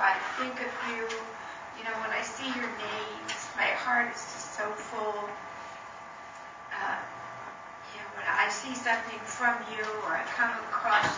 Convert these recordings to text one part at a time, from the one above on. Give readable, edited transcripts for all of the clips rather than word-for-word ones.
I think of you, when I see your names, my heart is just so full. When I see something from you or I come across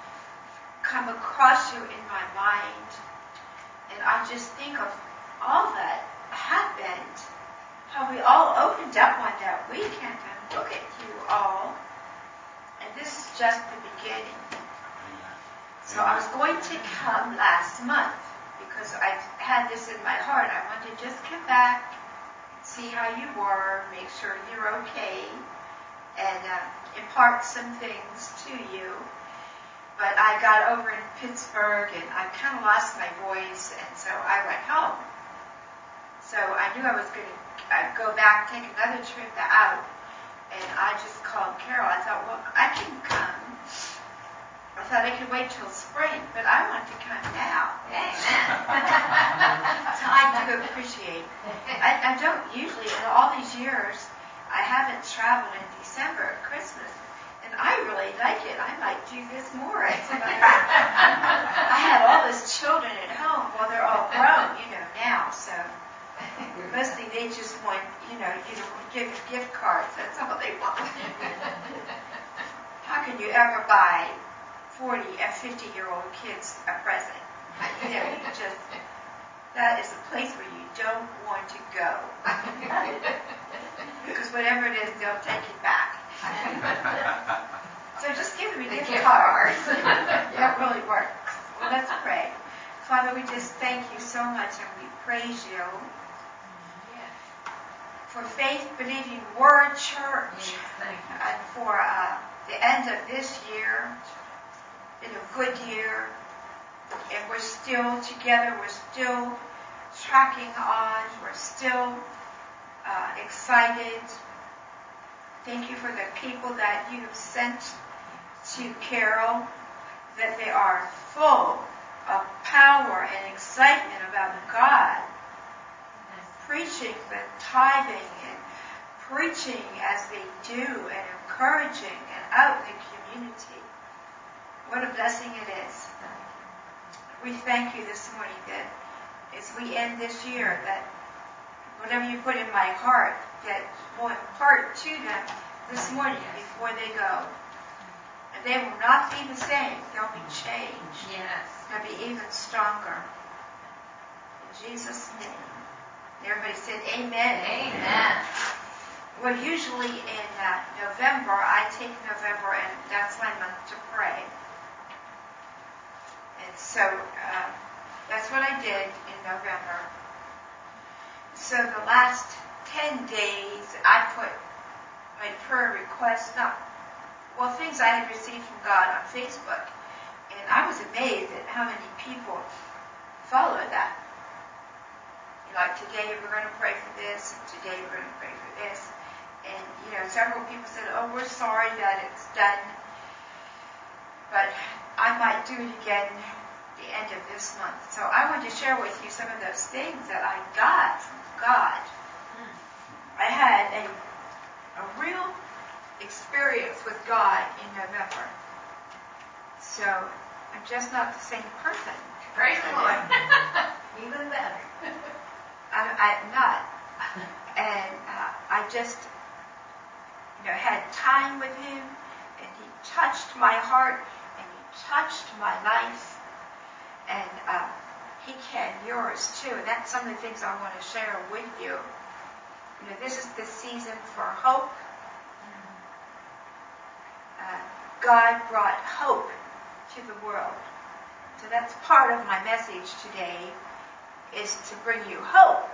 you in my mind, and I just think of all that happened, how we all opened up on that weekend and look at you all, and this is just the beginning. So I was going to come last month because I had this in my heart. I wanted to just come back, see how you were, make sure you're okay, and impart some things to you. But I got over in Pittsburgh and I kind of lost my voice, and so I went home. So I knew I was going to go back, take another trip out, and I just called Carol. I thought, well, I can come. I thought I could wait till spring, but I want to come now. Amen. So I do appreciate. I don't usually, in all these years, I haven't traveled in December at Christmas, and I really like it. I might do this more. I had all those children at home. Well, they're all grown, now, so mostly they just want, you give gift cards. That's all they want. How can you ever buy 40 and 50-year-old kids a present? That is a place where you don't want to go. Because whatever it is, they'll take it back. So just give them a gift card. That really works. Well, let's pray. Father, we just thank you so much and we praise you for Faith Believing Word Church and for the end of this year. Been a good year, and we're still together, we're still tracking on, we're still excited. Thank you for the people that you have sent to Carol, that they are full of power and excitement about God, preaching the tithing and preaching as they do and encouraging and out in the community. What a blessing it is. We thank you this morning that as we end this year, that whatever you put in my heart, that will impart to them this morning before they go. And they will not be the same. They'll be changed. Yes. They'll be even stronger. In Jesus' name. Everybody said amen. Amen. Well, usually in November, I take November, and that's my month to pray. And so that's what I did in November. So the last 10 days, I put my prayer requests, things I had received from God on Facebook. And I was amazed at how many people followed that. Like, today we're going to pray for this, and today we're going to pray for this. And, several people said, oh, we're sorry that it's done, but I might do it again the end of this month. So I want to share with you some of those things that I got from God. I had a real experience with God in November. So I'm just not the same person. Praise the Lord. Even better. I'm not. And I just, had time with him, and he touched my heart, and he touched my life, and he can yours too. And that's some of the things I want to share with you. This is the season for hope. God brought hope to the world. So that's part of my message today, is to bring you hope.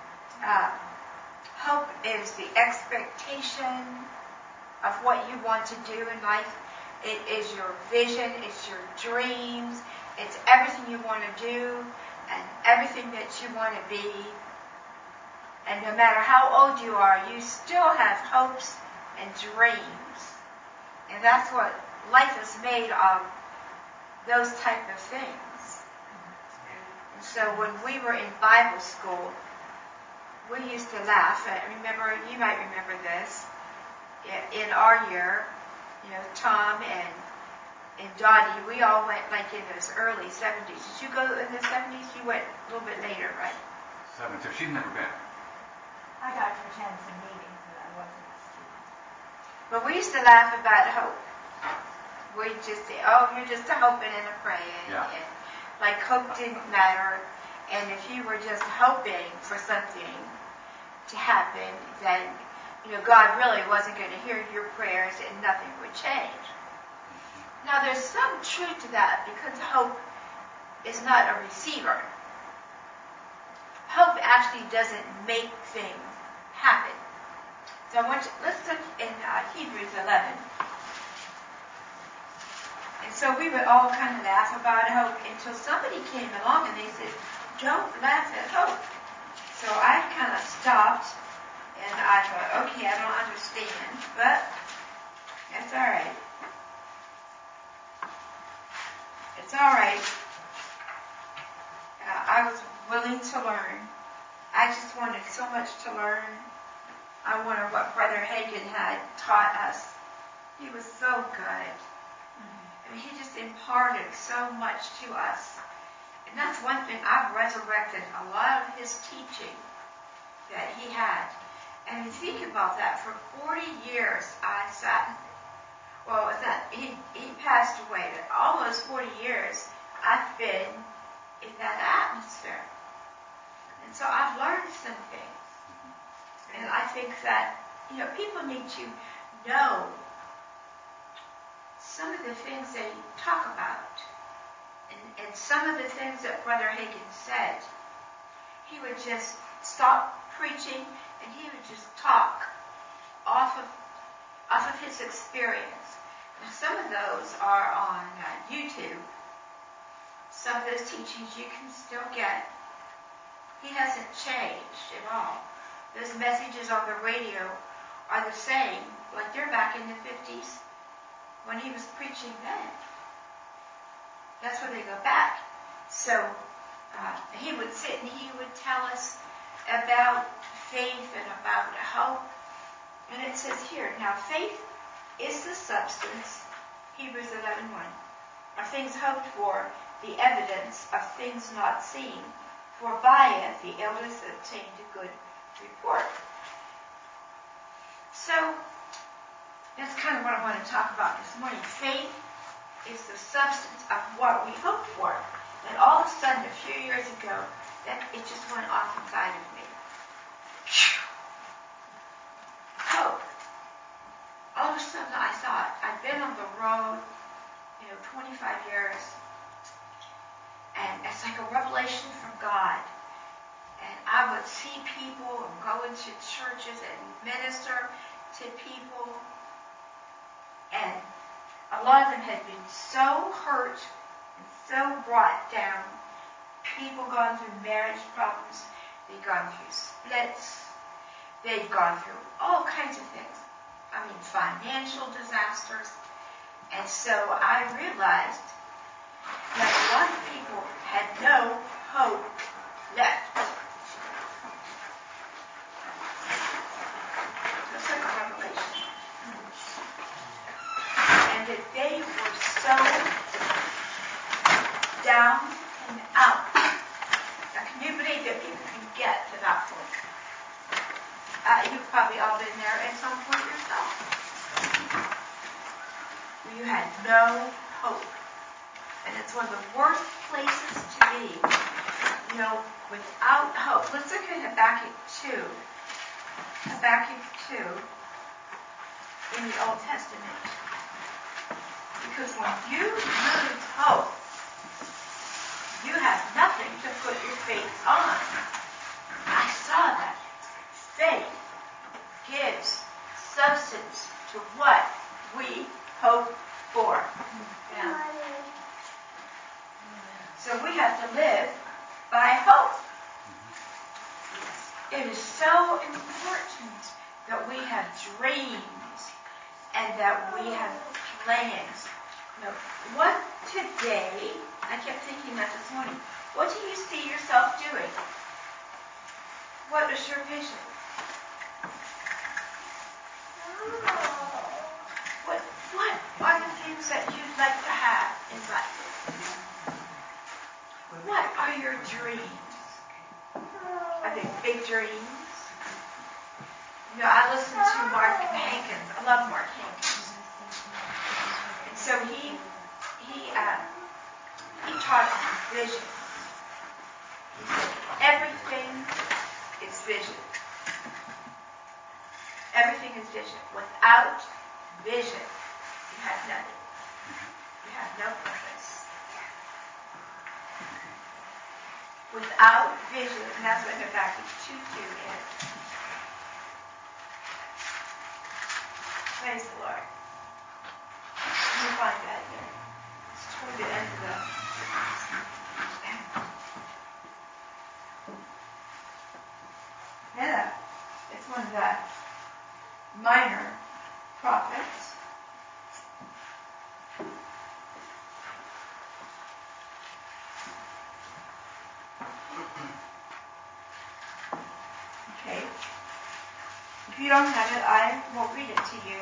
Hope is the expectation of what you want to do in life. It is your vision, it's your dreams, it's everything you want to do and everything that you want to be. And no matter how old you are, you still have hopes and dreams. And that's what life is made of, those type of things. And so when we were in Bible school, we used to laugh. You might remember this. In our year, Tom and and Dottie, we all went like in those early 70s. Did you go in the 70s? You went a little bit later, right? 70s. She's never been. I got to attend some meetings, but I wasn't a student. But we used to laugh about hope. We just say, oh, you're just a hoping and a praying. Yeah. And like hope didn't matter. And if you were just hoping for something to happen, then, God really wasn't going to hear your prayers and nothing would change. Now, there's some truth to that because hope is not a receiver. Hope actually doesn't make things happen. So let's look in Hebrews 11. And so we would all kind of laugh about hope until somebody came along and they said, don't laugh at hope. So I kind of stopped and I thought, okay, I don't understand, but that's all right. It's all right. I was willing to learn. I just wanted so much to learn. I wonder what Brother Hagin had taught us. He was so good. I mean, he just imparted so much to us. And that's one thing. I've resurrected a lot of his teaching that he had. And you think about that. For 40 years, I sat. Well, it's not. He passed away. But almost 40 years, I've been in that atmosphere. And so I've learned some things. And I think that, people need to know some of the things they talk about. And some of the things that Brother Hagin said, he would just stop preaching and he would just talk off of his experience. Now, some of those are on YouTube. Some of those teachings you can still get. He hasn't changed at all. Those messages on the radio are the same, like they're back in the 50s when he was preaching then. That's where they go back. So he would sit and he would tell us about faith and about hope. And it says here, now faith is the substance, Hebrews 11:1, of things hoped for, the evidence of things not seen, for by it the elders obtained a good report. So that's kind of what I want to talk about this morning. Faith is the substance of what we hope for. And all of a sudden, a few years ago, that it just went off inside of me. Hope. All of a sudden, I thought, I'd been on the road, 25 years, and it's like a revelation from God. And I would see people and go into churches and minister to people. And a lot of them had been so hurt and so brought down. People gone through marriage problems. They'd gone through splits. They'd gone through all kinds of things. I mean, financial disasters. And so I realized that a lot of people had no hope left. It's like a revelation. And that they were so down and out. Now, can you believe that people can get to that point? You've probably all been there at some point yourself. Where you had no hope. And it's one of the worst places to be. Without hope. Let's look at Habakkuk 2. Habakkuk 2 in the Old Testament. Because when you lose hope, you have nothing to put your faith on. I saw that. Faith gives substance to what we hope for. Yeah. So we have to live by hope. It is so important that we have dreams and that we have plans. What today, I kept thinking that this morning, what do you see yourself doing? What is your vision? What are the things that you'd like to have? big dreams. You know, I listen to Mark Hankins. I love Mark Hankins. And so he taught on vision. He said, everything is vision. Everything is vision. Without vision, you have nothing. You have no purpose. Without vision, and that's what Habakkuk 2:2 is. Praise the Lord. Let me find that here. It's toward the end of the... Yeah, it's one of the minor prophets. Okay. If you don't have it, I will read it to you.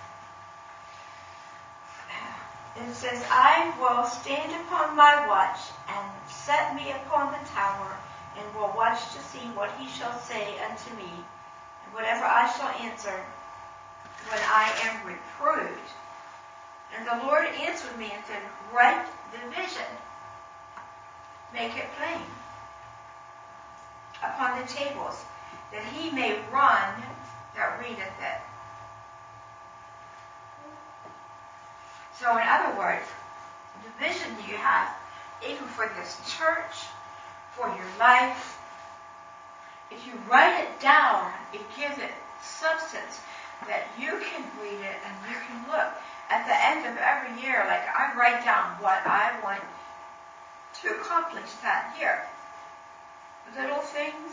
It says, I will stand upon my watch and set me upon the tower and will watch to see what he shall say unto me, and whatever I shall answer when I am reproved. And the Lord answered me and said, write the vision, make it plain upon the tables, that he may run that readeth it. So in other words, the vision you have, even for this church, for your life, if you write it down, it gives it substance that you can read it and you can look. At the end of every year, like I write down what I want to accomplish that year. Little things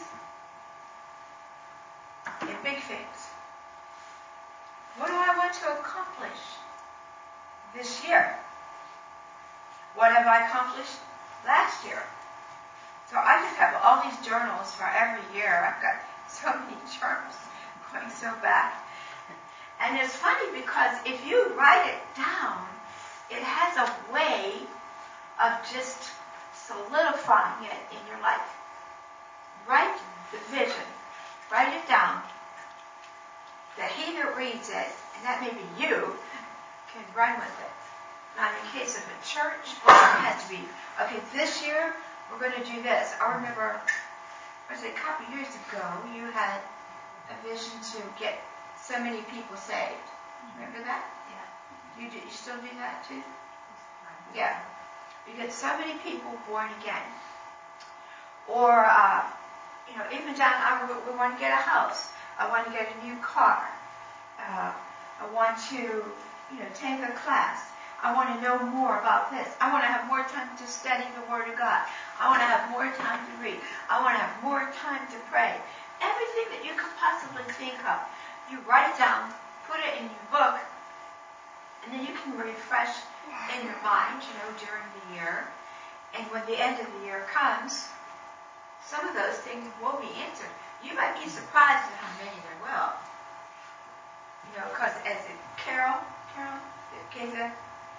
and big things. What do I want to accomplish this year? What have I accomplished last year? So I just have all these journals for every year. I've got so many journals going so back. And it's funny because if you write it down, it has a way of just solidifying it in your life. Write the vision. Write it down. That he that reads it, and that may be you, can run with it. Now in case of a church, it had to be, okay, this year we're going to do this. I remember, a couple years ago, you had a vision to get so many people saved. Remember that? Yeah. You still do that too? Yeah. You get so many people born again. Or, even down, we want to get a house. I want to get a new car. I want to, take a class. I want to know more about this. I want to have more time to study the Word of God. I want to have more time to read. I want to have more time to pray. Everything that you could possibly think of, you write down, put it in your book, and then you can refresh in your mind, during the year. And when the end of the year comes, some of those things will be answered. You might be surprised at how many there will. Because as Carol gave that.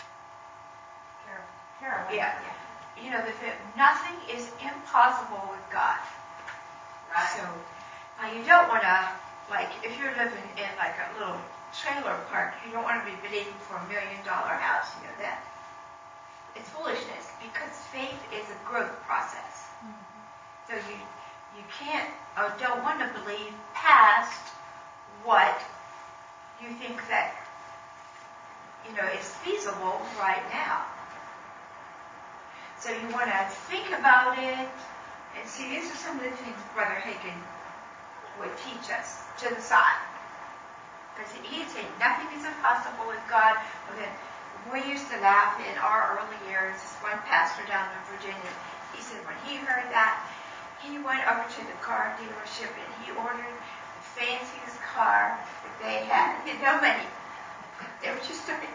Carol. Yeah. Nothing is impossible with God. Right. So, you don't want to, if you're living in a little trailer park, you don't want to be believing for $1 million house, that. It's foolishness, because faith is a growth process. Mm-hmm. So you can't, or don't want to believe past what you think that, is feasible right now. So you want to think about it and see, these are some of the things Brother Hagin would teach us to the side. Because he'd say, nothing is impossible with God. We used to laugh in our early years. This one pastor down in Virginia, he said when he heard that, he went over to the car dealership and he ordered the fanciest car that they had. He had no money. They were just starting.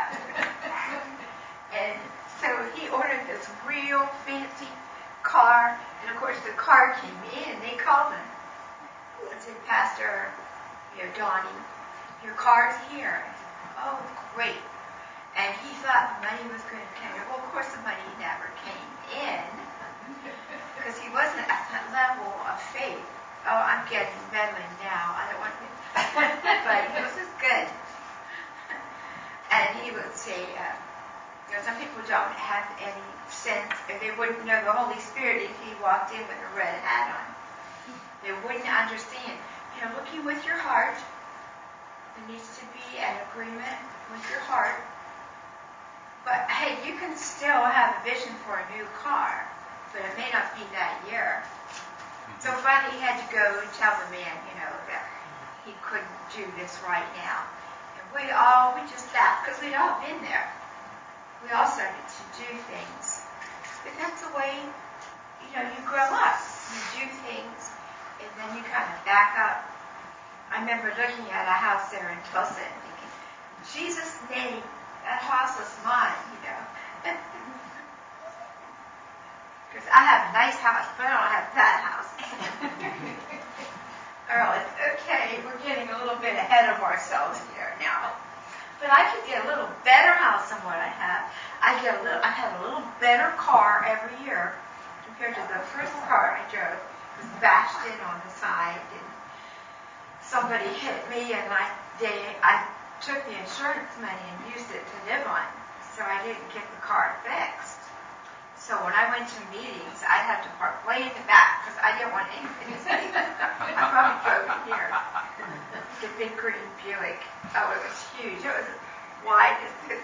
And so he ordered this real fancy car. And of course the car came in and they called him. And said, Pastor, Donnie, your car's here. I said, oh, great. And he thought the money was going to come in. Well, of course the money never came in. Because he wasn't at that level of faith, getting meddling now. I don't want to, but this is good. And he would say, some people don't have any sense, or they wouldn't know the Holy Spirit if he walked in with a red hat on. They wouldn't understand. Looking with your heart, there needs to be an agreement with your heart. But hey, you can still have a vision for a new car, but it may not be that year. So finally he had to go and tell the man, that he couldn't do this right now. And we just laughed because we'd all been there. We all started to do things. But that's the way, you grow up. You do things, and then you kind of back up. I remember looking at a house there in Tulsa and thinking, Jesus' name, that house was mine, Because I have a nice house, but I don't have that house. Earl, it's okay. We're getting a little bit ahead of ourselves here now. But I could get a little better house than what I have. I had a little better car every year compared to the first car I drove. It was bashed in on the side, and somebody hit me, and I took the insurance money and used it to live on, so I didn't get the car fixed. So when I went to meetings, I'd have to park way in the back because I didn't want anything to say. I probably drove it here. The big green Buick. Oh, it was huge. It was wide as this.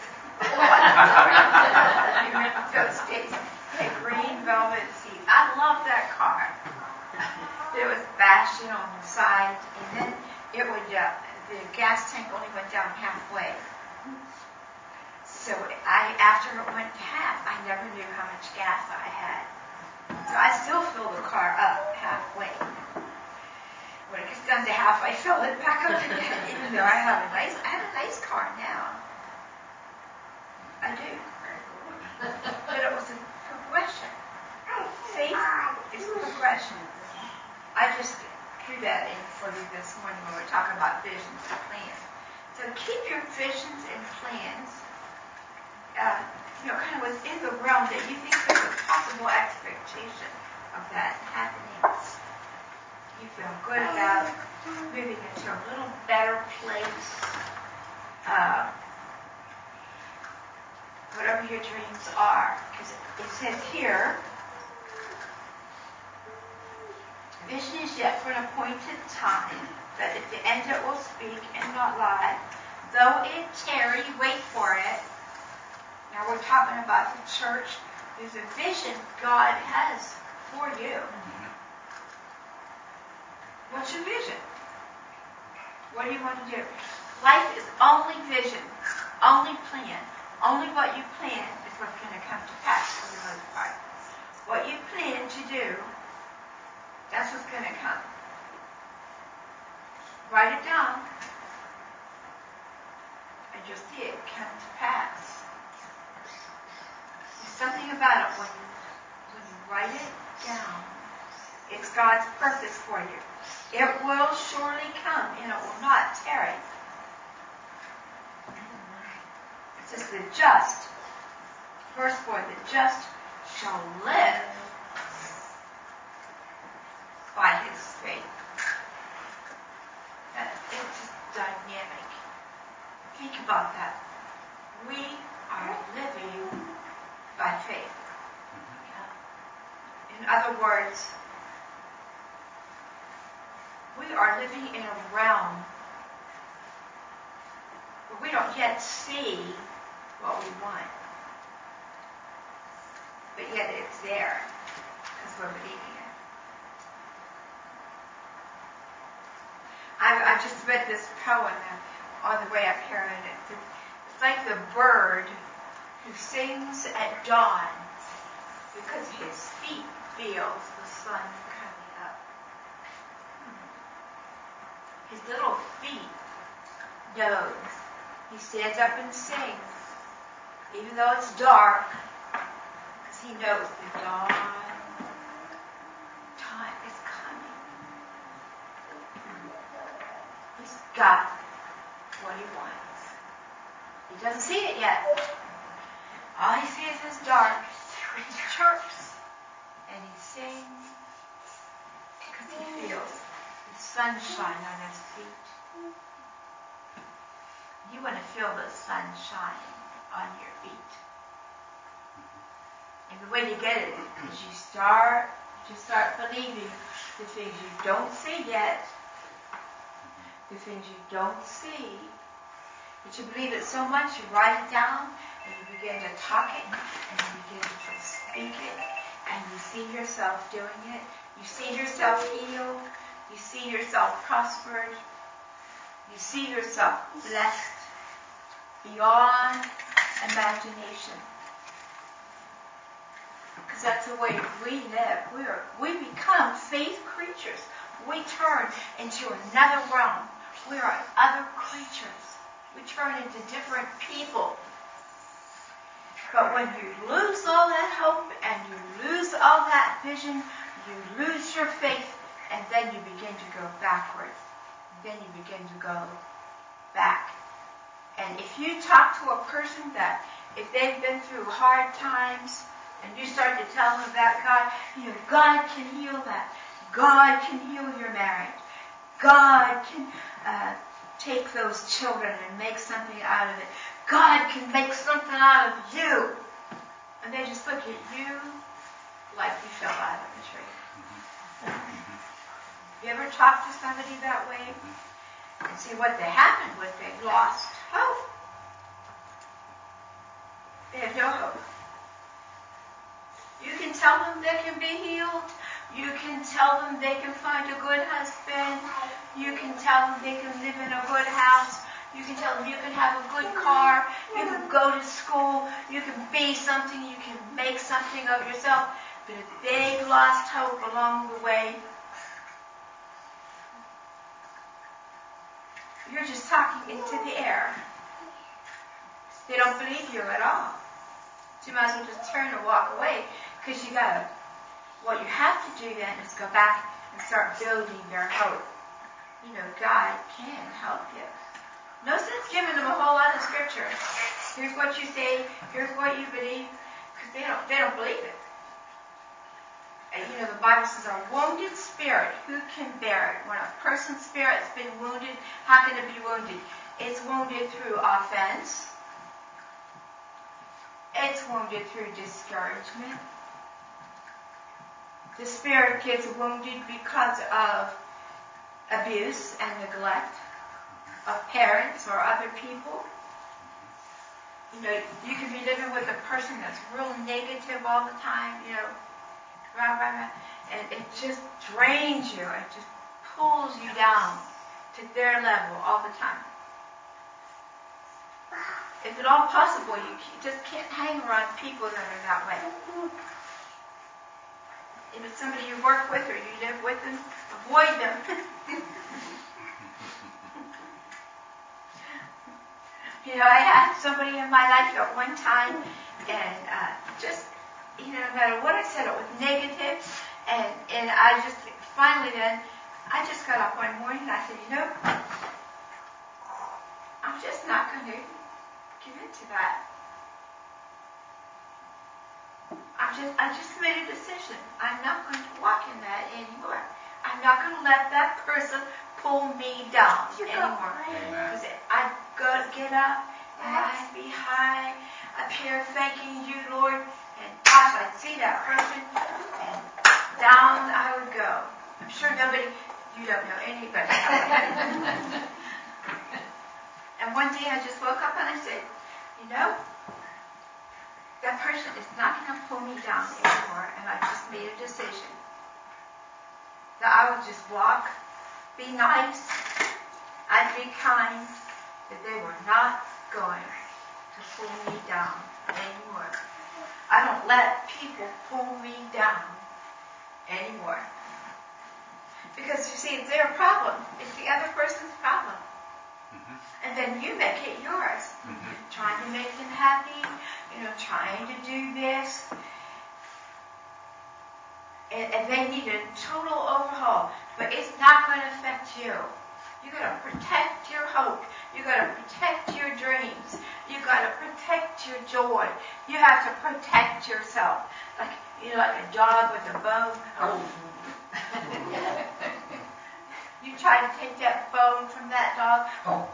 You remember those days? It had green velvet seats. I loved that car. It was bashed in on the side, and then it would, the gas tank only went down halfway. So after it went to half, I never knew how much gas I had. So I still fill the car up halfway. When it gets down to half, I fill it back up again, even though I have a nice car now. I do. But it was a progression. Faith is progression. I just threw that in for you this morning when we were talking about visions and plans. So keep your visions and plans kind of within the realm that you think there's a possible expectation of that happening. You feel good about moving into a little better place. Whatever your dreams are. Because it says here, vision is yet for an appointed time, but at the end it will speak and not lie. Though it tarry, wait for it. Now we're talking about the church. There's a vision God has for you. What's your vision? What do you want to do? Life is only vision, only plan. Only what you plan is what's going to come to pass for the most part. What you plan to do, that's what's going to come. Write it down, and you'll see it come to pass. There's something about it when you write it down. It's God's purpose for you. It will surely come, and it will not tarry. It says the just, verse 4, the just shall live by his faith. It's just dynamic. Think about that. We are living by faith. In other words, we are living in a realm where we don't yet see what we want. But yet it's there because we're believing it. I just read this poem on the way up here, and it's like the bird who sings at dawn because his feet feels the sun coming up. His little feet knows. He stands up and sings, even though it's dark, because he knows the dawn time is coming. He's got what he wants. He doesn't see it yet. All he sees is dark. He chirps and he sings because he feels the sunshine on his feet. You want to feel the sunshine on your feet. And the way to get it is you start believing the things you don't see yet, the things you don't see, but you believe it so much you write it down and you begin to talk it and you begin to speak it and you see yourself doing it. You see yourself healed. You see yourself prospered. You see yourself blessed beyond imagination. Because that's the way we live. We become faith creatures. We turn into another realm. We are other creatures. We turn into different people. But when you lose all that hope and you lose all that vision, you lose your faith, and then you begin to go backwards. Then you begin to go back. And if you talk to a person that, if they've been through hard times, and you start to tell them about God, God can heal that. God can heal your marriage. God can take those children and make something out of it. God can make something out of you. And they just look at you like you fell out of a tree. You ever talk to somebody that way? And see what happened was they lost hope. They have no hope. You can tell them they can be healed. You can tell them they can find a good husband. You can tell them they can live in a good house. You can tell them you can have a good car. You can go to school. You can be something. You can make something of yourself. But if they've lost hope along the way, you're just talking into the air. They don't believe you at all. So you might as well just turn and walk away, because what you have to do then is go back and start building your hope. God can help you. No sense giving them a whole lot of scripture. Here's what you say, here's what you believe, because they don't believe it. And the Bible says a wounded spirit, who can bear it? When a person's spirit's been wounded, how can it be wounded? It's wounded through offense. It's wounded through discouragement. The spirit gets wounded because of abuse and neglect of parents or other people. You can be living with a person that's real negative all the time, and it just drains you. It just pulls you down to their level all the time. If at all possible, you just can't hang around people that are that way. If it's somebody you work with or you live with them, avoid them. I had somebody in my life at one time, and no matter what I said, it was negative, and I just, finally then, I just got up one morning and I said, I'm just not going to give into that. I just made a decision. I'm not going to walk in that anymore. I'm not going to let that person pull me down anymore. Because I've got to get up and I'd be high up here thanking you, Lord. And gosh, I'd see that person and down I would go. I'm sure you don't know anybody. And one day I just woke up and I said, that person is not going to pull me down anymore. And I just made a decision that I would just walk, be nice, I'd be kind, that they were not going to pull me down anymore. I don't let people pull me down anymore. Because you see, it's their problem. It's the other person's problem. Mm-hmm. And then you make it yours. Mm-hmm. Trying to make them happy, trying to do this. And they need a total overhaul. But it's not going to affect you. You got to protect your hope. You got to protect your dreams. You got to protect your joy. You have to protect yourself. Like a dog with a bone. Oh. You try to take that bone from that dog. Oh.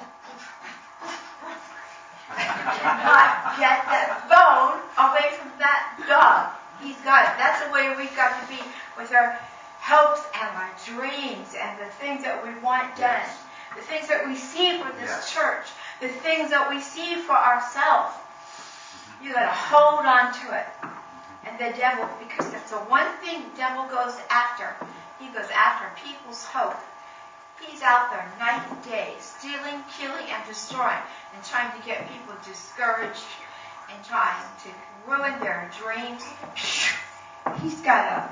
You cannot get that bone away from that dog. He's got it. That's the way we've got to be with our hopes and our dreams and the things that we want done. Yes. The things that we see for this Yes. church. The things that we see for ourselves. You got to hold on to it. And the devil, because that's the one thing the devil goes after. He goes after people's hope. He's out there night and day, stealing, killing, and destroying, and trying to get people discouraged and trying to ruin their dreams. He's got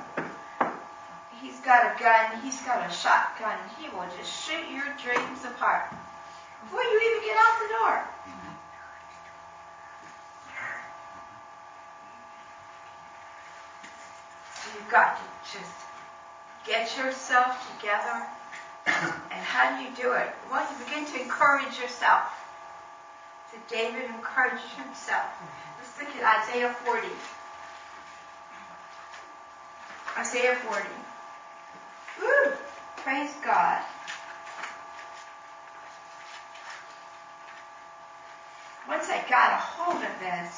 a gun, he's got a shotgun, and he will just shoot your dreams apart before you even get out the door. You've got to just get yourself together. And how do you do it? Well, you begin to encourage yourself. So David encouraged himself. Let's look at Isaiah 40. Isaiah 40. Woo! Praise God. Once I got a hold of this,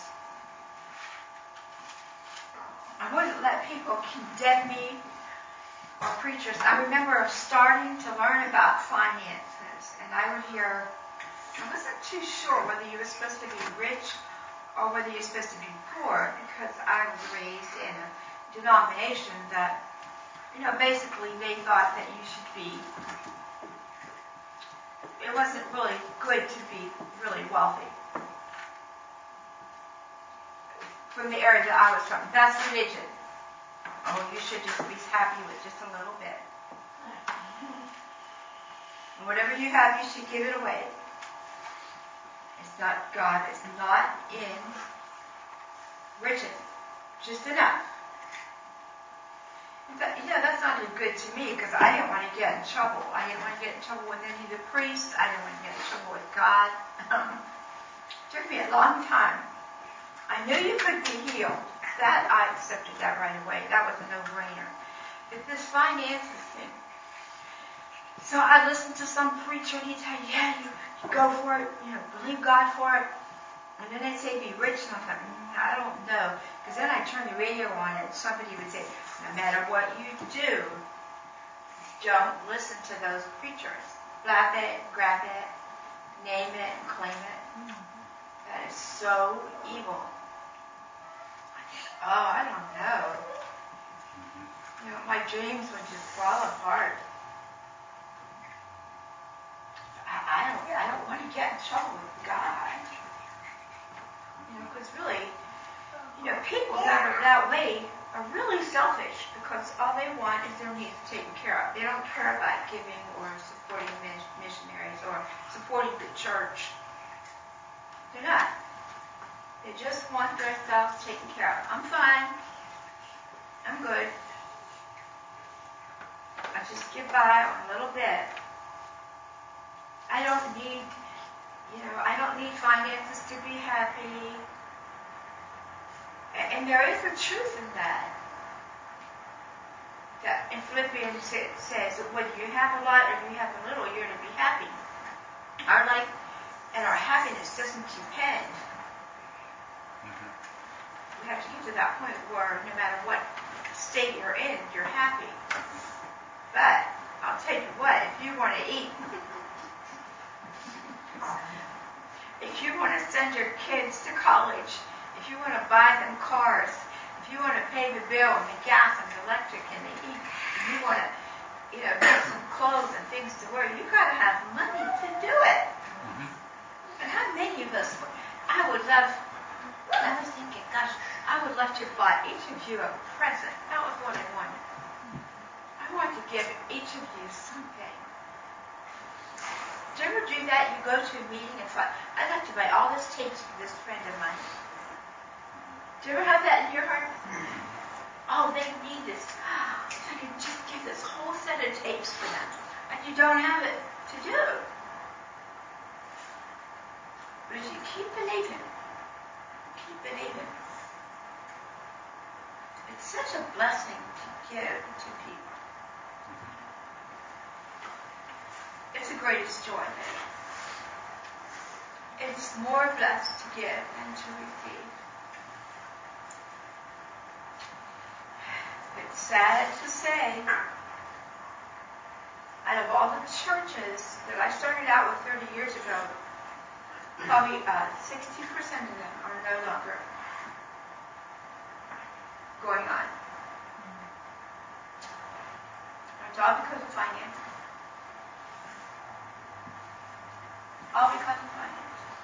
I wouldn't let people condemn me or preachers. I remember starting to learn about finances, and I would hear, I wasn't too sure whether you were supposed to be rich or whether you're supposed to be poor, because I was raised in a denomination that, basically they thought that you should be, it wasn't really good to be really wealthy. From the area that I was from. That's religion. Oh, you should just be happy with just a little bit. And whatever you have, you should give it away. It's not, God is not in riches. Just enough. But, that sounded good to me because I didn't want to get in trouble. I didn't want to get in trouble with any of the priests. I didn't want to get in trouble with God. It took me a long time. I knew you could be healed. That I accepted that right away. That was a no-brainer. But this finances thing. So I listened to some preacher and he'd say, yeah, you go for it, believe God for it. And then they'd say be rich, and I thought, I don't know. Because then I'd turn the radio on and somebody would say, no matter what you do, don't listen to those preachers. Blab it, grab it, name it, and claim it. That is so evil. Oh, I don't know. My dreams would just fall apart. I don't want to get in trouble with God. Because really, people that are that way are really selfish because all they want is their needs taken care of. They don't care about giving or supporting missionaries or supporting the church. They're not. They just want themselves taken care of. I'm fine. I'm good. I just get by on a little bit. I don't need finances to be happy. And there is a truth in that. That in Philippians it says that whether you have a lot or you have a little, you're to be happy. Our life and our happiness doesn't depend. We have to get to that point where no matter what state you're in, you're happy. But I'll tell you what, if you want to eat, if you want to send your kids to college, if you want to buy them cars, if you want to pay the bill and the gas and the electric and the heat, if you want to, get some clothes and things to wear, you got to have money to do it. And how many of us, I was thinking, gosh, I would love to buy each of you a present. That was what I wanted. I want to give each of you something. Do you ever do that? You go to a meeting and thought, I'd like to buy all this tapes for this friend of mine. Do you ever have that in your heart? Oh, they need this. If I could just give this whole set of tapes for them. And you don't have it to do. But if you keep believing, it's such a blessing to give to people. greatest joy. It's more blessed to give than to receive. It's sad to say, out of all the churches that I started out with 30 years ago, probably 60% of them are no longer going on. It's all because of finances. All because of finances.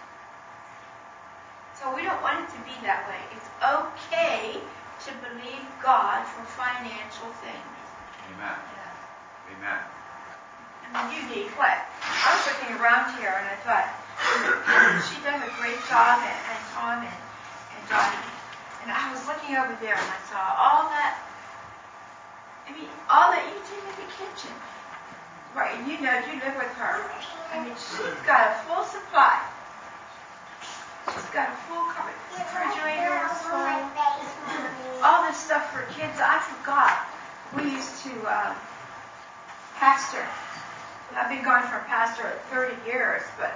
So we don't want it to be that way. It's okay to believe God for financial things. Amen. Yeah. Amen. I mean, you need what? I was looking around here and I thought, she does a great job, and Tom and Johnny. And I was looking over there and I saw all that. I mean, all that you do in the kitchen. Right, and you know, you live with her. I mean, she's got a full supply. She's got a full cupboard. Refrigerator is full. All this stuff for kids. I forgot. We used to pastor. I've been going for a pastor 30 years, but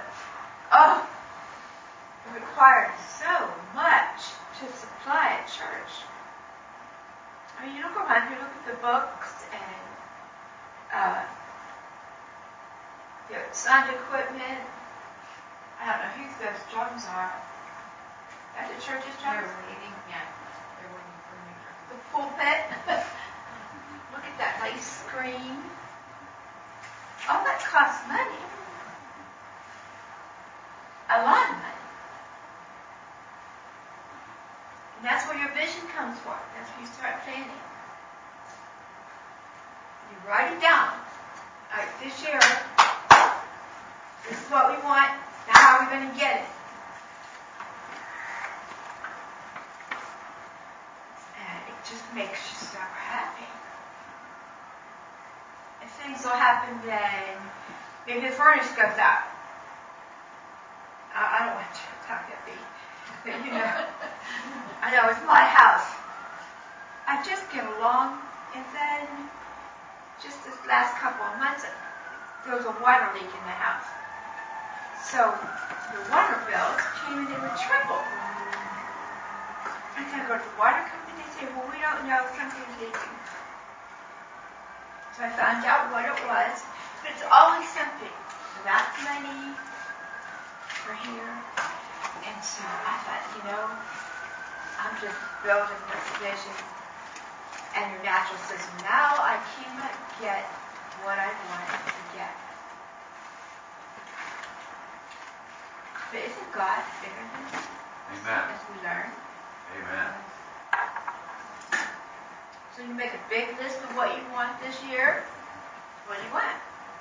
it required so much to supply a church. I mean, you look around, you look at the books and the sound equipment. I don't know whose those drums are. At the church's drums? They're waiting for me. The pulpit. Look at that nice screen. All that costs money. A lot of money. And that's where your vision comes from. That's where you start planning. You write it down. All right, this year, this is what we want. Now how are we going to get it? And it just makes you so happy. And things will happen then. Maybe the furnace goes out. I don't want to talk heavy. But you know, I know it's my house. I just get along, and then just this last couple of months, there was a water leak in the house. So the water bills came and they were triple. I kind of go to the water company and say, well, we don't know, something's leaking. So I found out what it was, but it's always something. So that's money for here. And so I thought, you know, I'm just building this vision. And your natural says, now I cannot get what I want to get. But isn't God bigger than us? Amen. As we learn. Amen. So you make a big list of what you want this year. What do you want?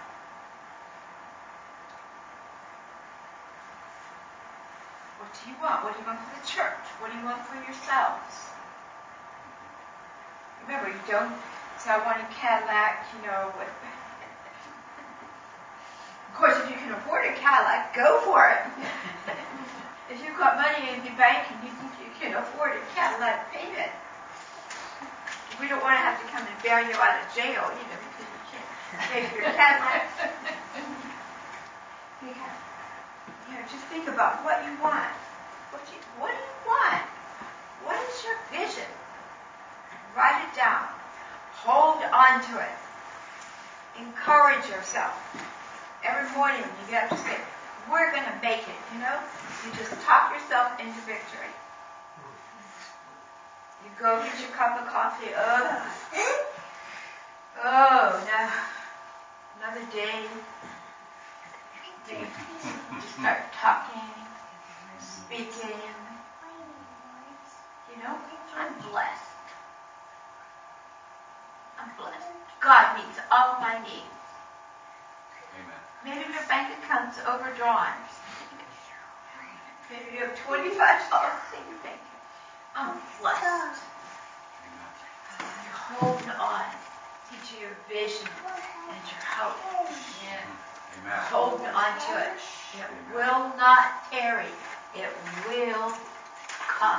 What do you want? What do you want for the church? What do you want for yourselves? Remember, you don't say, I want a Cadillac, you know, with... Of course, if you can afford a Cadillac, go for it. If you've got money in the bank and you think you can afford a Cadillac payment, we don't want to have to come and bail you out of jail, you know, because you can't pay for your Cadillac. You know, just think about what you want. What do you want? What is your vision? Write it down. Hold on to it. Encourage yourself. Every morning when you get up to say, we're going to make it, you know? You just talk yourself into victory. You go get your cup of coffee. Oh, no. Another day. You just start talking, speaking. You know, I'm blessed. I'm blessed. God meets all my needs. Amen. Maybe your bank account's overdrawn. Maybe you have $25 in your bank. I'm blessed. Amen. You're holding on to your vision and your hope. Yeah. Amen. Holding on to it. It will not tarry. It will come.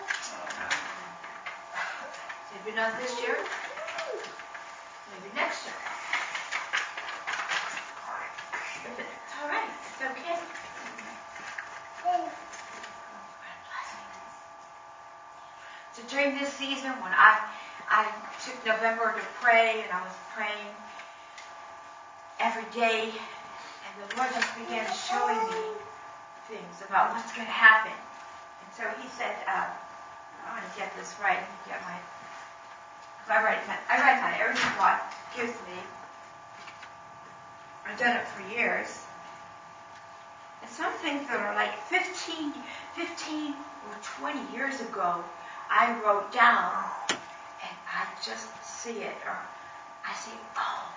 Maybe not this year. Maybe next year. If So during this season, when I took November to pray, and I was praying every day, and the Lord just began showing me things about what's going to happen. And so He said, I want to get this right. Let me get my, because I write down everything God gives me. I've done it for years. And some things that are like 15 or 20 years ago, I wrote down, and I just see it, or I say, oh,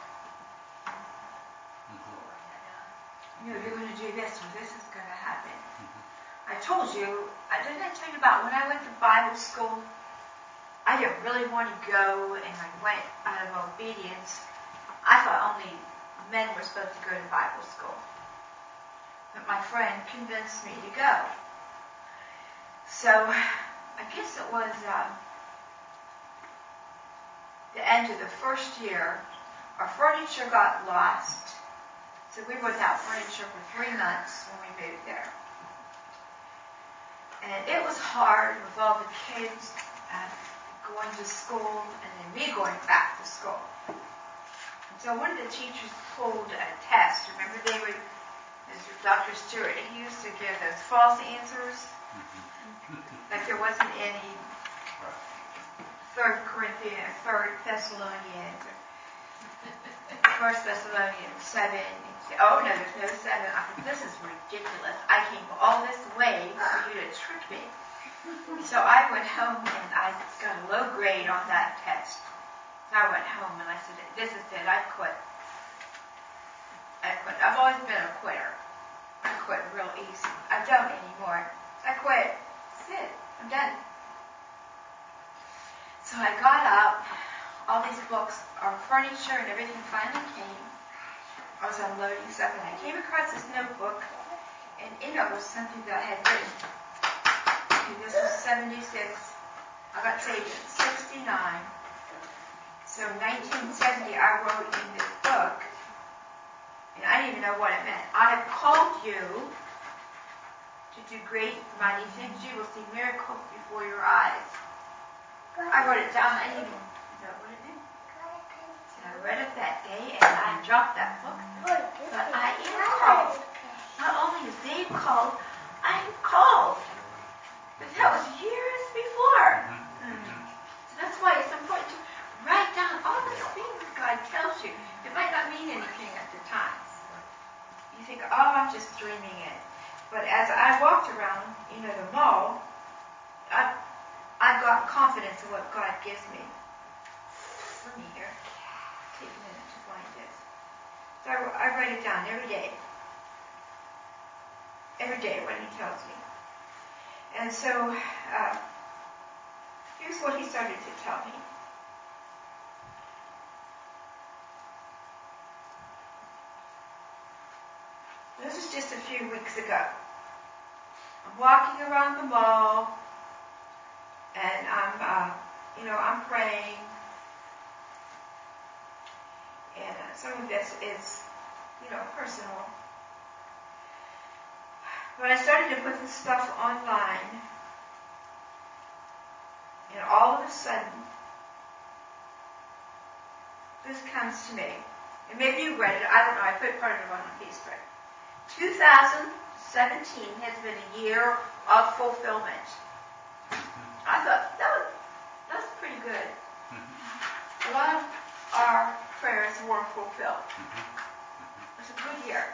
you're going to do this, or this is going to happen. I told you, didn't I tell you about when I went to Bible school? I didn't really want to go, and I went out of obedience. I thought only men were supposed to go to Bible school. But my friend convinced me to go. So, I guess it was the end of the first year. Our furniture got lost. So we were without furniture for 3 months when we moved there. And it was hard with all the kids going to school and then me going back to school. And so one of the teachers pulled a test. Remember Dr. Stewart, he used to give those false answers. Like there wasn't any 3 Thessalonians, 1 Thessalonians 7. Oh no, there's no 7. I thought, this is ridiculous. I came all this way for you to trick me. So I went home and I got a low grade on that test. So I went home and I said, this is it, I quit. I've always been a quitter. I quit real easy. I don't anymore. I quit. That's it. I'm done. So I got up. All these books, our furniture and everything finally came. I was unloading stuff and I came across this notebook, and in it was something that I had written. Okay, this was 76. I got saved in 69. So in 1970 I wrote in this book, and I didn't even know what it meant. I have called you to do great, mighty things. You will see miracles before your eyes. I wrote it down. I didn't even know what it meant. And I read it that day, and I dropped that book. But I am called. Not only is Dave called, I am called. But that was years before. So that's why it's important to write down all the things God tells you. It might not mean anything at the time. You think, oh, I'm just dreaming it. But as I walked around, the mall, I've got confidence in what God gives me. Let me here. Take a minute to find this. So I write it down every day. Every day when He tells me. And so, here's what He started to tell me. This was just a few weeks ago. I'm walking around the mall, and I'm praying. And some of this is, personal. But I started to put this stuff online, and all of a sudden, this comes to me. And maybe you read it. I don't know. I put part of it on Facebook. 2017 has been a year of fulfillment. I thought that's pretty good. A lot of our prayers were fulfilled. It's a good year.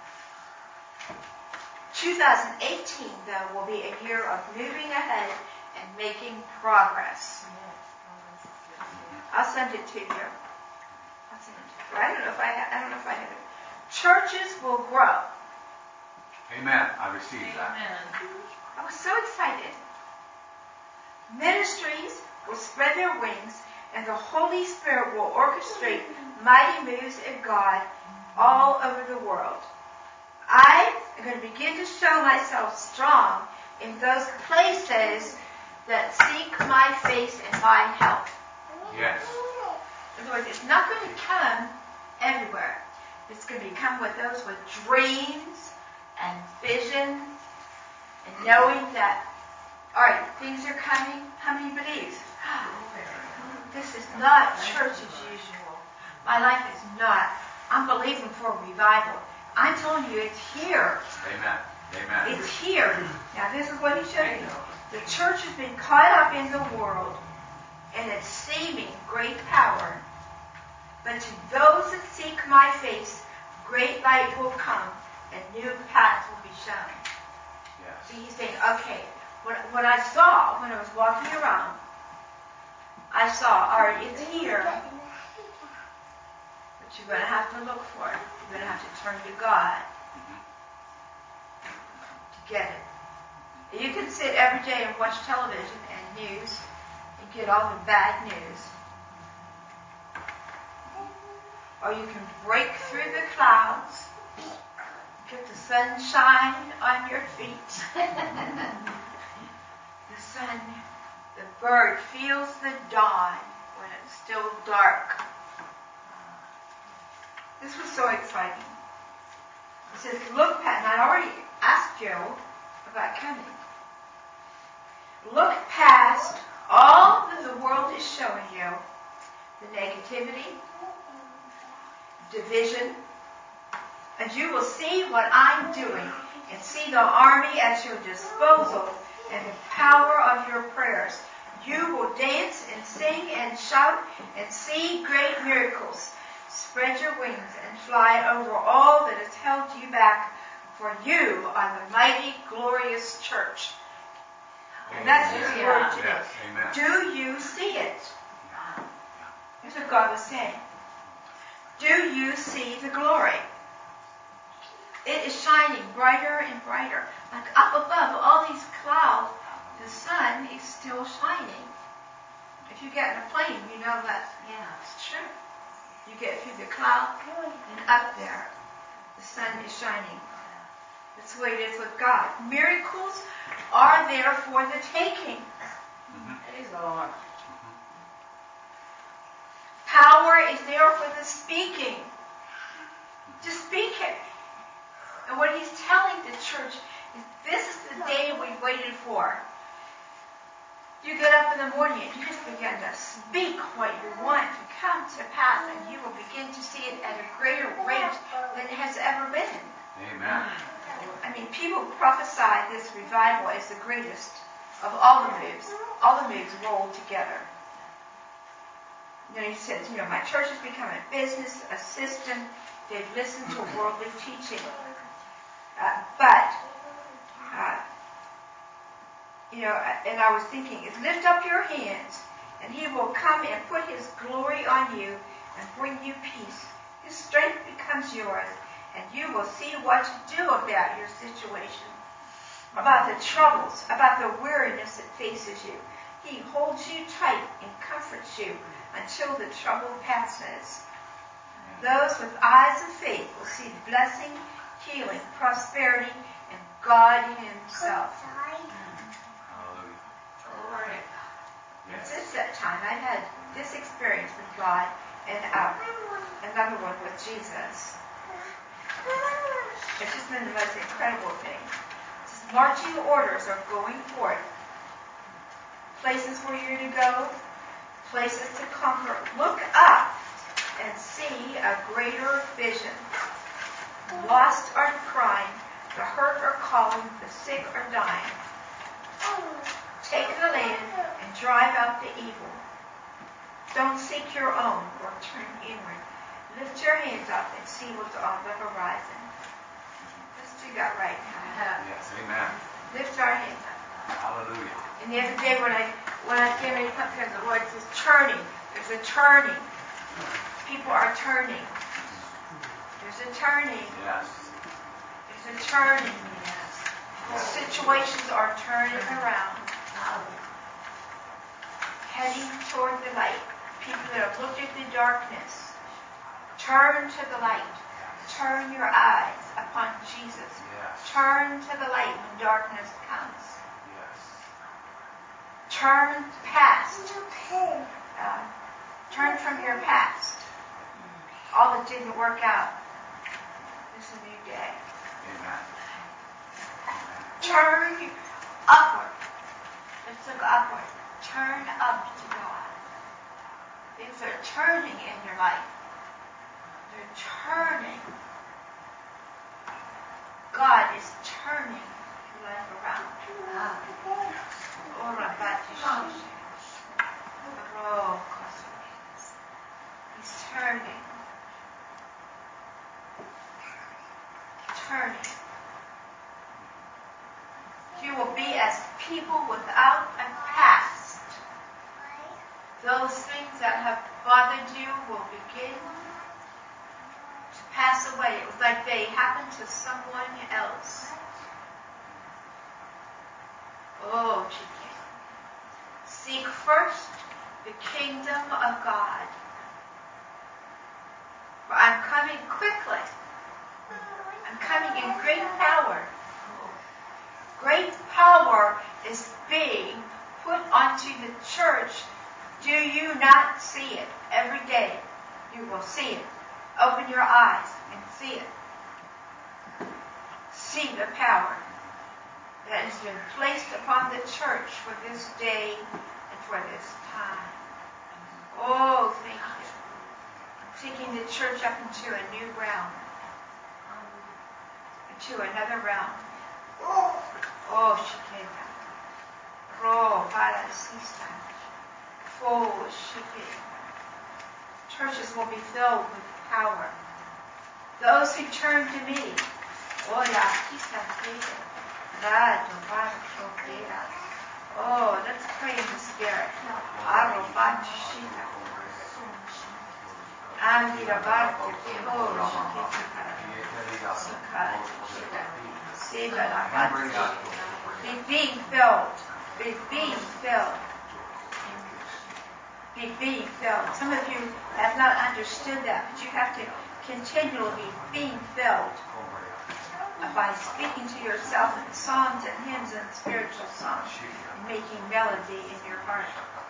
2018, though, will be a year of moving ahead and making progress. I'll send it to you. I don't know if I have it. Churches will grow. Amen. I received that. I was so excited. Ministries will spread their wings, and the Holy Spirit will orchestrate mighty moves of God all over the world. I am going to begin to show myself strong in those places that seek my face and my help. Yes. In other words, it's not going to come everywhere. It's going to come with those with dreams and visions and knowing that, all right, things are coming. How many believe? not church as usual. My life is not. I'm believing for revival. I'm telling you, it's here. Amen. Amen. It's here. Now, this is what he showed me. The church has been caught up in the world and its seeming great power. But to those that seek my face, great light will come and new paths will be shown. Yes. So he's saying, okay, what I saw when I was walking around, I saw, all right, it's here. But you're going to have to look for it. You're going to have to turn to God to get it. You can sit every day and watch television and news and get all the bad news. Or you can break through the clouds, get the sunshine on your feet. The sun, the bird feels the dawn when it's still dark. This was so exciting. It says, look, Pat, and I already asked Joe about coming. Look past all that the world is showing you, the negativity, division, and you will see what I'm doing and see the army at your disposal and the power of your prayers. You will dance and sing and shout and see great miracles. Spread your wings and fly over all that has held you back, for you are the mighty, glorious church. And that's his word today. Yes. Amen. Do you see it? That's what God was saying. Do you see the glory? It is shining brighter and brighter. Like up above all these clouds, the sun is still shining. If you get in a plane, you know that. Yeah, it's true. You get through the clouds and up there, the sun is shining. That's the way it is with God. Miracles are there for the taking. Praise the Lord. Power is there for the speaking. To speak it. And what he's telling the church is this is the day we waited for. You get up in the morning and you just begin to speak what you want to come to pass, and you will begin to see it at a greater rate than it has ever been. Amen. I mean, people prophesy this revival is the greatest of all the moves. All the moves rolled together. He says, my church has become a business, a system. They've listened to worldly teaching. And I was thinking, lift up your hands, and he will come and put his glory on you and bring you peace. His strength becomes yours, and you will see what to do about your situation, about the troubles, about the weariness that faces you. He holds you tight and comforts you until the trouble passes. Those with eyes of faith will see blessing, healing, prosperity, and God himself. Hallelujah. Yes. Since that time, I've had this experience with God and another one with Jesus. It's just been the most incredible thing. Just marching orders are going forth. Places where you're to go, places to conquer. Look up and see a greater vision. Lost are crying, the hurt are calling, the sick are dying. Take the land and drive out the evil. Don't seek your own or turn inward. Lift your hands up and see what's on the horizon. Let's do that right now. Yes. Amen. Lift our hands up. Hallelujah. And the other day when I came in, because the Lord says turning. There's a turning. People are turning. There's a turning. Yes. There's a turning. Situations are turning around. Heading toward the light. People that have looked at the darkness. Turn to the light. Turn your eyes upon Jesus. Yes. Turn to the light when darkness comes. Yes. Turn past. Turn from your past. All that didn't work out. It's a new day. Amen. Turn upward. Let's look upward. Turn up to God. Things are turning in your life. They're turning. God is turning your life around. He's turning. Turning. You will be as people without a past. Those things that have bothered you will begin to pass away. It was like they happened to someone else. Oh, Jesus. Seek first the kingdom of God. For I'm coming quickly. I'm coming in great power. Great power is being put onto the church. Do you not see it? Every day you will see it. Open your eyes and see it. See the power that has been placed upon the church for this day and for this time. Oh, thank you. Taking the church up into a new realm. Into another realm. Oh, Shiketa. Oh, Balasista. Oh, Shiketa. Churches will be filled with power. Those who turn to me. Oh, Yakista Keta. Rado Balasita. Oh, let's pray in the Spirit. Arobachita. Andira Barta. Oh, Shiketa. Be being filled. Be being filled. Be being filled. Some of you have not understood that, but you have to continually be being filled by speaking to yourself in songs and hymns and spiritual songs, and making melody in your heart.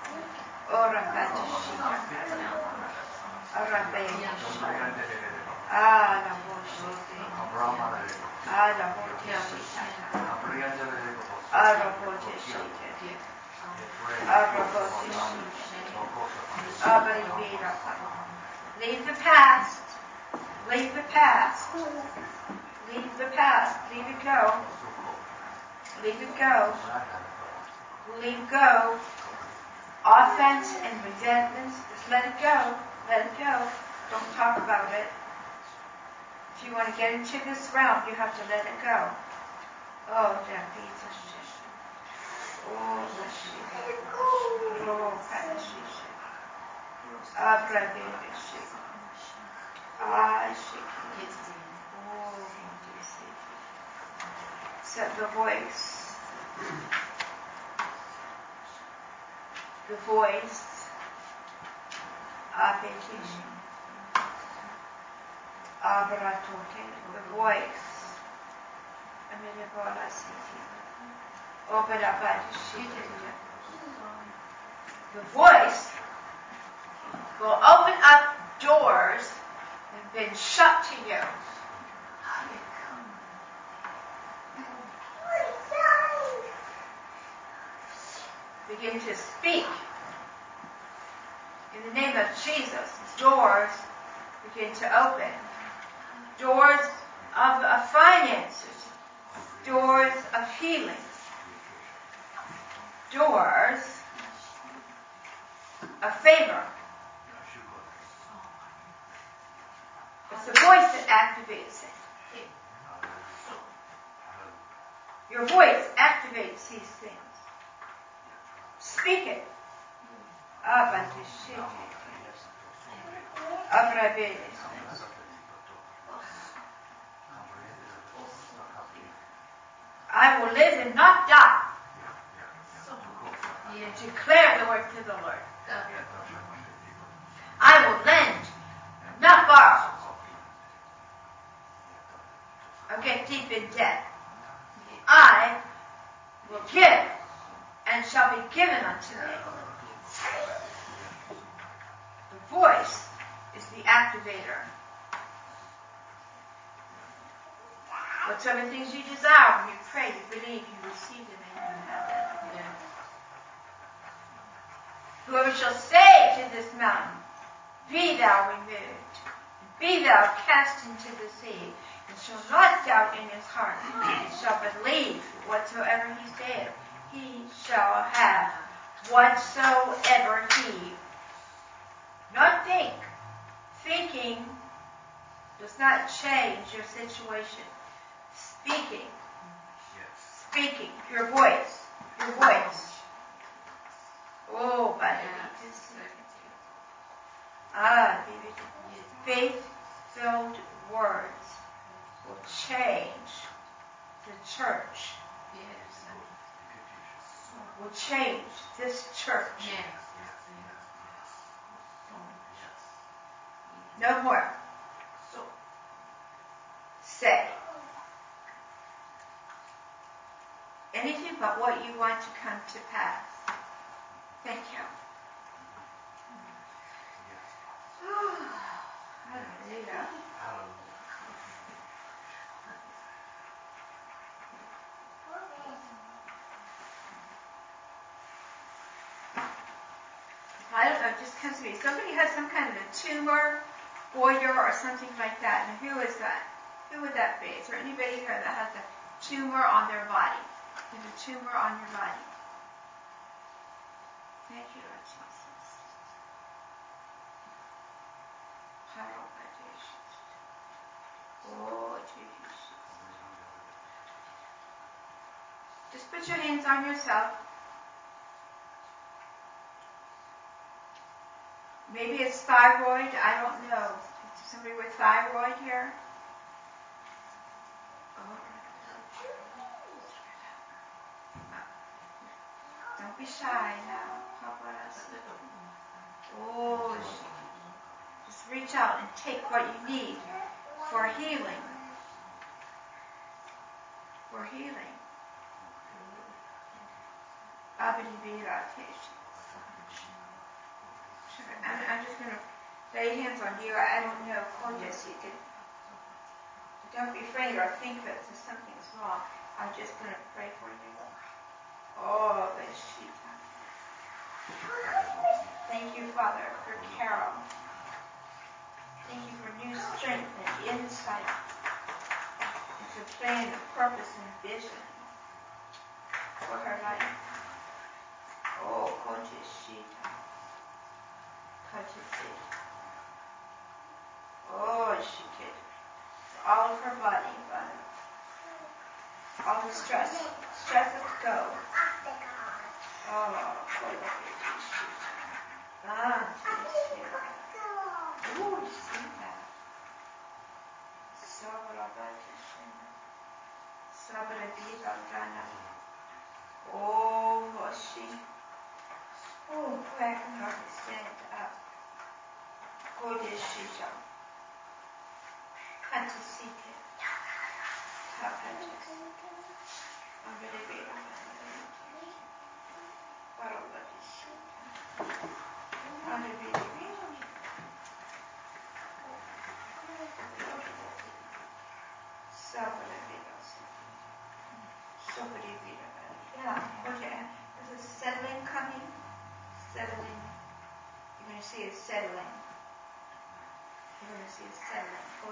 Leave the past. Leave the past. Leave the past. Leave it go. Leave it go. Leave go. Offense and resentment. Just let it go. Let it go. Don't talk about it. If you want to get into this realm, you have to let it go. Oh, that beats a shit. Oh, the shit. Oh, kind of shit. Ah, baby, shit. Ah, shit. Oh, shit. Set the voice. The voice. Ah, baby. Abratote, the voice. The voice will open up doors that have been shut to you. Begin to speak. In the name of Jesus, doors begin to open. Doors of finances. Doors of healing. Doors of favor. It's the voice that activates it. Your voice activates these things. Speak it. I will live and not die. Declare the word to the Lord. I will lend, not borrow. I'll get deep in debt. I will give, and shall be given unto me. The voice is the activator. Whatsoever things you desire, when you pray, you believe, you receive them, and you have them. Whoever shall say to this mountain, be thou removed, be thou cast into the sea, and shall not doubt in his heart, and shall believe whatsoever he saith, he shall have whatsoever he. Not think. Thinking does not change your situation. Speaking. Yes. Speaking. Your voice. Your voice. Oh, but faith-filled words will change the church. Yes. Will change this church. Yes. No more. Say anything but what you want to come to pass. Thank you. Hallelujah. I don't know, it just comes to me. Somebody has some kind of a tumor, boyer, or something like that. And who is that? Who would that be? Is there anybody here that has a tumor on their body? There's a tumor on your body. Thank you, Lord Jesus. Oh, Jesus. Just put your hands on yourself. Maybe it's thyroid. I don't know. Is somebody with thyroid here? Don't be shy now. Oh, just reach out and take what you need for healing. For healing. I'm just going to lay hands on you. I don't know. Don't be afraid or think that something's wrong. I'm just going to pray for you. Oh, Beshita. Thank you, Father, for Carol. Thank you for new strength and insight into plan and purpose and vision for her life. Oh, Koteshita. Koteshita. Oh, she did. All of her body, Father. All the stress. Stress has to go. Oh, Koteshita. Ah, Koteshita. Oh, Shita. Sabarabakashina. Sabarabidagana. Oh, she. Oh, boy, I can hardly stand up. Kodeshita. Kantasite. Kapatis. Amberebidagana. Barabadishita. Amberebidagana. Yeah, okay. There's a settling coming. Settling. You're going to see it settling. You're going to see it settling. Oh,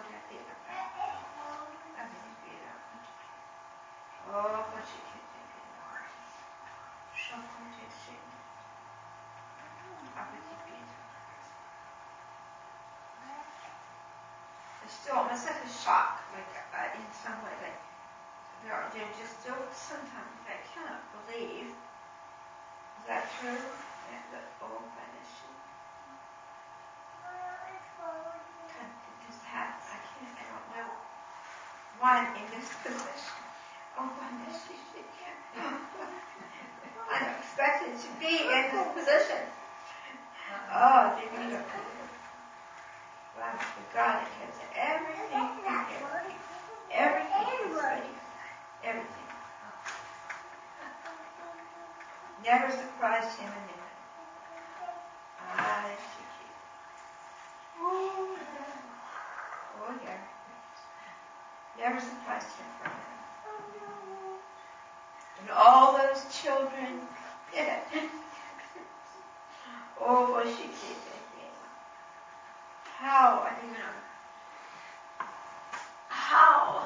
what you can take it out. It's still almost like a shock, like in some way, like they're just still sometimes I cannot believe. Is that true? Oh, by this shit. This hat, I don't know why I'm in this position. Oh, by this shit. I'm expected to be in this position. Oh, Divina. Wow, God, it has everything prepared. Everything is ready. Everything. Never surprised him in it. Ah, she. Oh, yeah. Never surprised him for him. And all those children, Oh, how are they going to? How?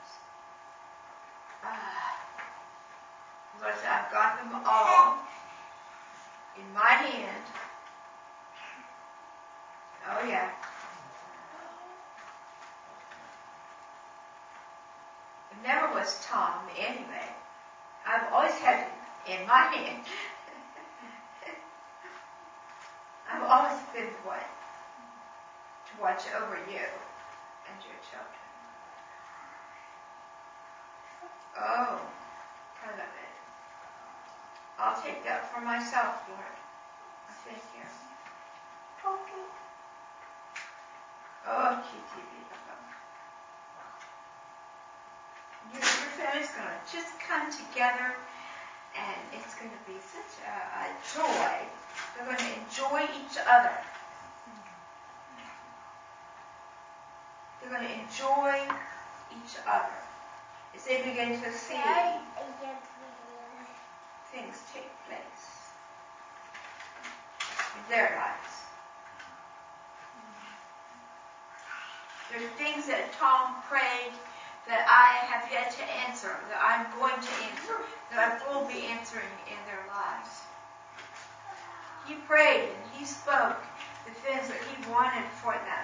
Lord, I've got them all in my hand. Oh, yeah. It never was Tom, anyway. I've always had it in my hand. I've always been the one to watch over you and your children. Oh, beloved. I'll take that for myself, Lord. I thank you. Oh, Kitty. Your family's going to just come together, and it's going to be such a joy. They're going to enjoy each other. They're going to enjoy each other as they begin to see things take place in their lives. There's things that Tom prayed that I have yet to answer, that I'm going to answer, that I will be answering in their lives. He prayed and he spoke the things that he wanted for them.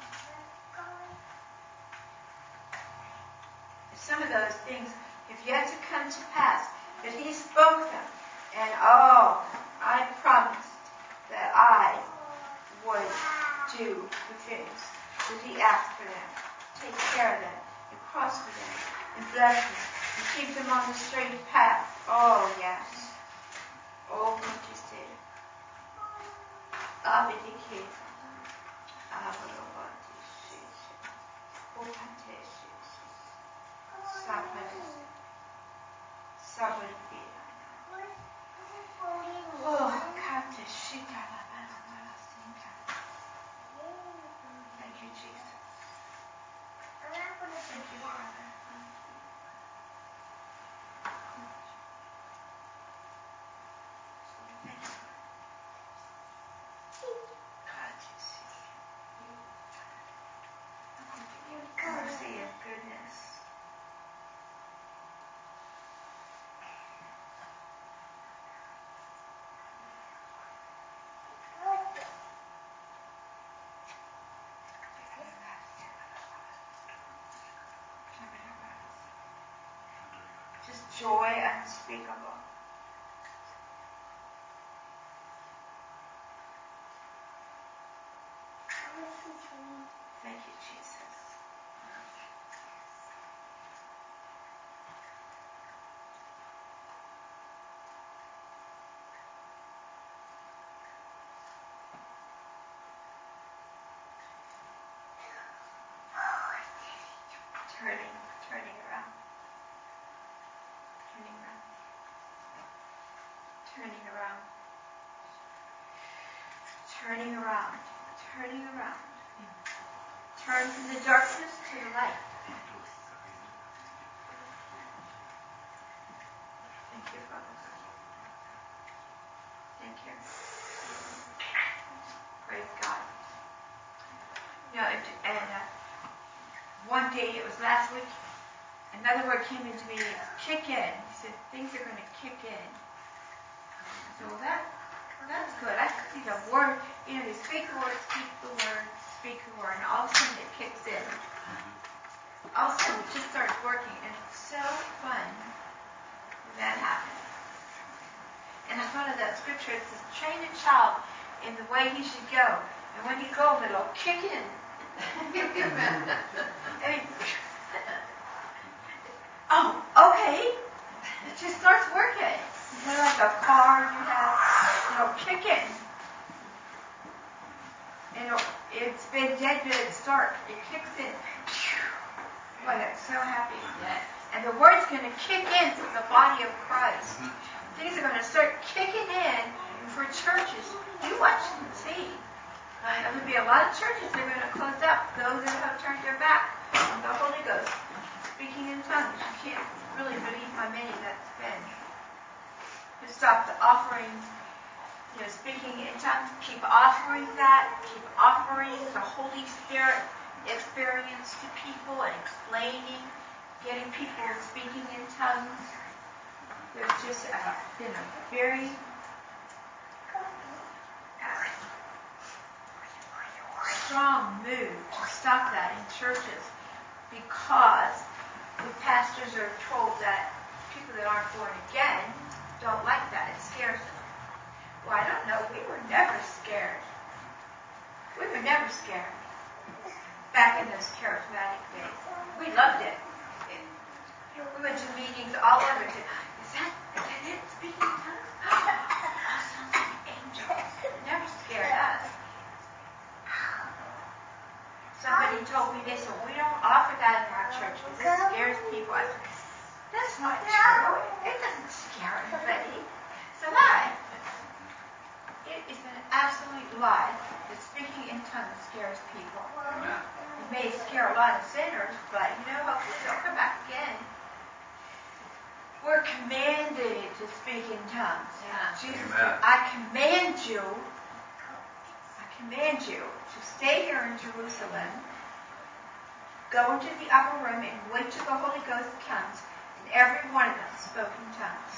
Some of those things have yet to come to pass, but he spoke them. And I promised that I would do the things that he asked for them. Take care of them, and prosper them, and bless them, and keep them on the straight path. Oh, yes. Oh, what you say. Abedicate. Thank you, Jesus. Thank you, Father. Thank you. God, you see. Mercy and goodness. Just joy unspeakable. Thank you, Jesus. Turning around. Turn from the darkness to the light. Thank you, Father God. Thank you. Praise God. One day, it was last week, another word came into me, kick in. He said, things are going to kick in. So that's good. I can see the word, you speak the word, and all of a sudden it kicks in. All of a sudden it just starts working, and it's so fun when that happens. And I thought of that scripture, it says, train a child in the way he should go, and when he goes, it'll kick in. Okay. It just starts working. It's kind of like a car you have, it'll kick in. It's been dead, but it starts. It kicks in. Boy, I'm so happy. Yes. And the word's going to kick in for the body of Christ. Things are going to start kicking in for churches. You watch and see. There will be a lot of churches that are going to close up. Those that have turned their back on the Holy Ghost, speaking in tongues. You can't really believe how many that's been. To stop the offerings, speaking in tongues. tongues. Keep offering that. Keep offering the Holy Spirit experience to people and explaining, getting people speaking in tongues. There's just been a very strong move to stop that in churches because the pastors are told that people that aren't born again don't like that. It scares them. Well, I don't know. We were never scared. We were never scared back in those charismatic days. We loved it. We went to meetings all over. Is that it? Speaking in tongues? Oh, sounds like angels. It never scared us. Somebody told me, they said, we don't offer that in our church because it scares people. I said, that's not true. It doesn't scare anybody. It's a lie. It is an absolute lie that speaking in tongues scares people. It may scare a lot of sinners, but hopefully they'll come back again. We're commanded to speak in tongues. Yeah. Jesus said, I command you to stay here in Jerusalem, go into the upper room and wait till the Holy Ghost comes, and every one of them spoke in tongues.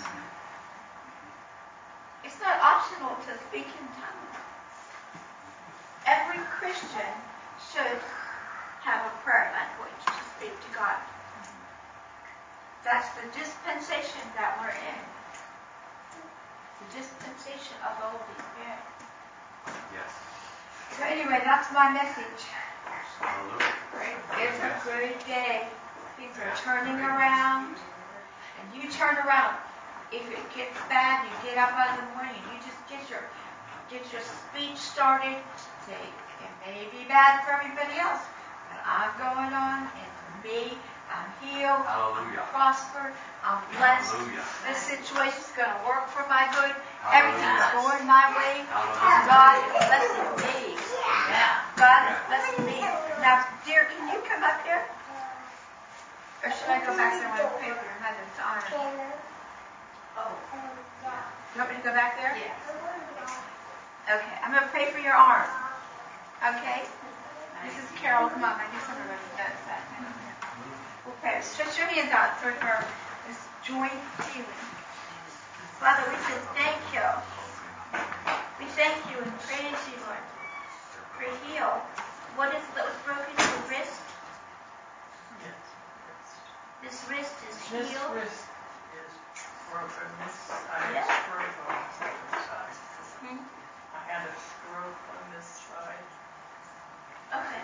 It's not optional to speak in tongues. Every Christian should have a prayer language to speak to God. That's the dispensation that we're in. The dispensation of the Holy Spirit. Yes. So anyway, that's my message. Hallelujah. It's a good day. Things are turning around. And you turn around. If it gets bad, you get up out of the morning and you just get your speech started. Say, it may be bad for everybody else, but I'm going on, and for me, I'm healed, Hallelujah. I'm prospered, I'm blessed. Hallelujah. This situation's going to work for my good. Hallelujah. Everything's going my way. Hallelujah. God is blessing me. Yeah. God is blessing me. Now, dear, can you come up here? Or should I go back there and pray for your mother's honor? Oh. You want me to go back there? Yes. Okay, I'm going to pray for your arm. Okay? This is Carol's mom. I guess everybody knows that. We'll pray. Stretch your hands out for this joint healing. Father, we just thank you. We thank you and praise you, Lord, for heal. What is it that was broken? Your wrist? Yes. This wrist is This healed? wrist is broken. This side Yeah. is broken on the other side. Hmm? I had a stroke on this side Okay.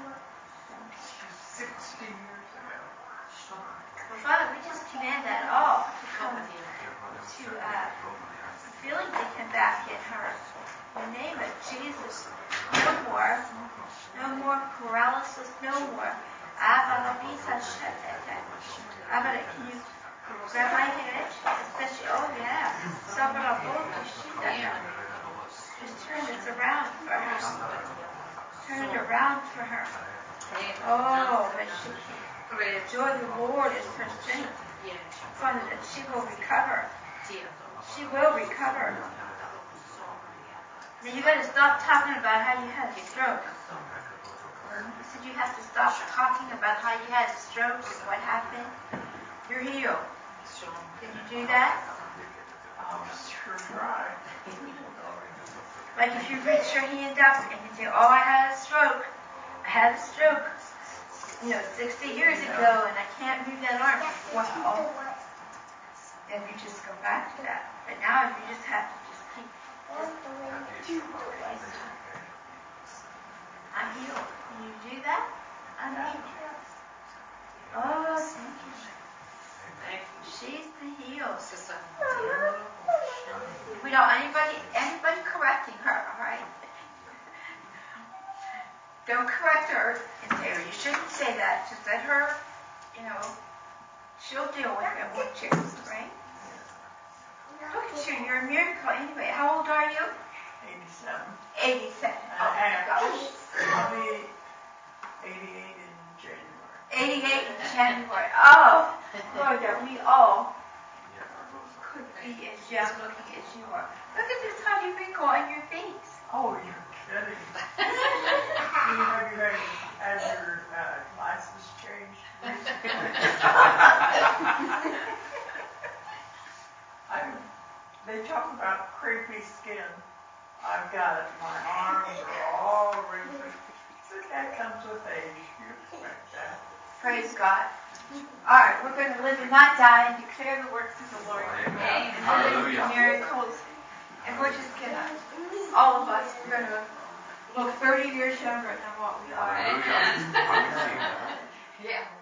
60 years ago. Well, Father, we just command that all to come to feeling to come back in her. In the name of Jesus, no more paralysis, no more. Can you grab my head? Especially, oh yeah. Just turn this around for her. Turn it around for her. Oh, but the joy of the Lord is her strength. Father, that she will recover. She will recover. Now you got to stop talking about how you had a stroke. You said you have to stop talking about how you had a stroke and what happened. You're healed. Can you do that? I'll sure try. Like if you reach your hand up and you say, oh, I had a stroke. I had a stroke. 60 years ago, and I can't move that arm. Well, then you just go back to that. But now you just have to just keep. I'm healed. Can you do that? I'm healed. Oh, thank you. She's the healed. We don't anybody correcting her, all right? Don't correct her and say, oh, you shouldn't say that. Just let her, she'll deal with it when she comes, right? Look at you, you're a miracle anyway. How old are you? 87. 87. Oh my gosh. I'll be 88 in January. 88 in January. Oh, Lord, that we all could be as young looking as you are. Look at this tiny wrinkle on your face. creepy skin. I've got it. My arms are all wrinkled. But that comes with age. You expect that. Praise God. All right, we're going to live and not die and declare the works of the Lord. Amen. And Hallelujah. miracles. And we're just going to, all of us, we're going to look 30 years younger than what we are. Hallelujah. I receive that. Yeah.